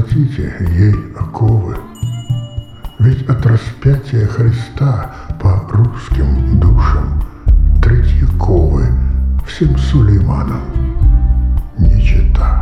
укоротите ей оковы. Ведь от распятия Христа по русским душам Третьяковы всем Сулейманам не чета.